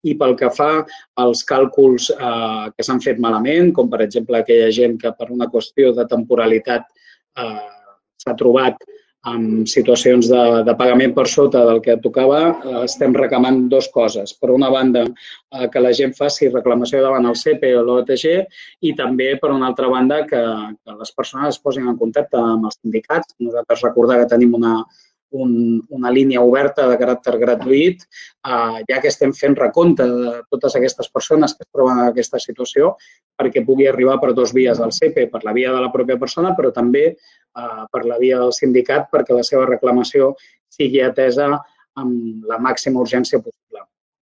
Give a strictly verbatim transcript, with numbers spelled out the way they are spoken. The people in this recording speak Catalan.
I pel que fa als càlculs eh, que s'han fet malament, com per exemple aquella gent que per una qüestió de temporalitat eh, s'ha trobat en situacions de, de pagament per sota del que tocava, eh, estem reclamant dues coses. Per una banda, eh, que la gent faci reclamació davant el C E P E o l'O T G i també, per una altra banda, que, que les persones es posin en contacte amb els sindicats. Nosaltres recordar que tenim una, un, una línia oberta de caràcter gratuït, eh, ja que estem fent recompte de totes aquestes persones que es troben en aquesta situació, perquè pugui arribar per dos vies al C E P E, per la via de la pròpia persona, però també eh, per la via del sindicat, perquè la seva reclamació sigui atesa amb la màxima urgència possible.